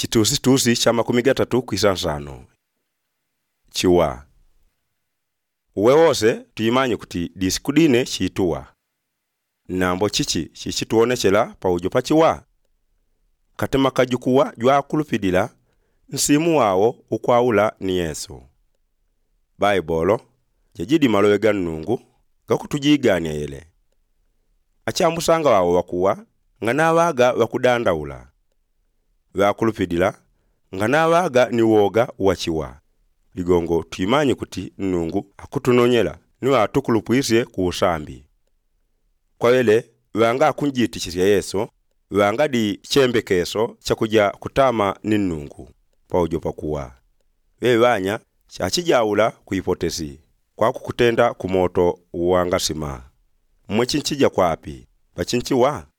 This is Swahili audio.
Chitusi cha 30 kwisansano. Chiwa. Uwe wose tuyimanye kuti disiku dine chituwa. Nambo chichi chichituonechela pa ujopa chiwa. Katema kajukuwa jwa kulupidila nsimu wawo ukwaula ni Yesu. Baibolo jajidi malowe ganungu gakutujigania yele. Achamusanga wawo wakuwa nganawaga wakudandaula. Wakulupidila nganawaga ni woga wachiwa. Ligongo tuyimanye kuti nungu akutunonyela niwa atukulupuisye ku usambi. Kwa wele wanga kunjitikisya Yesu wanga di chembekeso chakuja kutama ni nungu pa ujopa kuwa. Wewe wanya chachijaula kuipotezi kwa kukutenda kumoto wanga sima. Mwechinchija kwa api? Bachinchiwa?